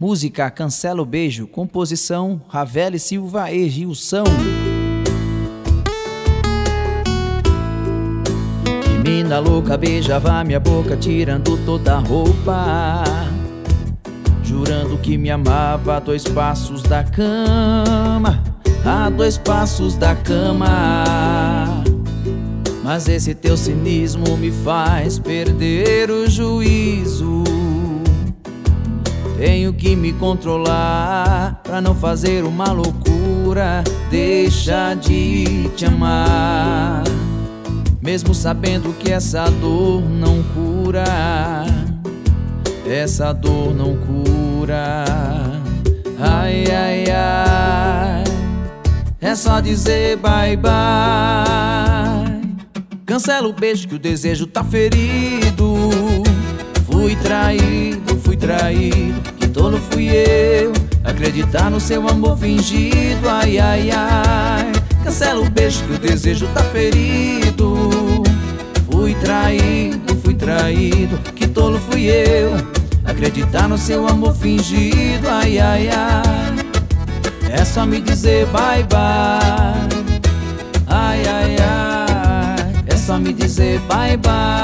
Música Cancela o Beijo, composição Ravel e Silva e Gilson. Que mina louca beijava minha boca, tirando toda a roupa, jurando que me amava a 2 passos da cama, a 2 passos da cama. Mas esse teu cinismo me faz perder o juízo. Tenho que me controlar pra não fazer uma loucura, deixa de te amar, mesmo sabendo que essa dor não cura, essa dor não cura. Ai, ai, ai, é só dizer bye, bye. Cancela o beijo que o desejo tá ferido. Fui traído, que tolo fui eu, acreditar no seu amor fingido. Ai, ai, ai, cancela o beijo que o desejo tá ferido. Fui traído, que tolo fui eu, acreditar no seu amor fingido. Ai, ai, ai, é só me dizer bye, bye. Ai, ai, ai, é só me dizer bye, bye.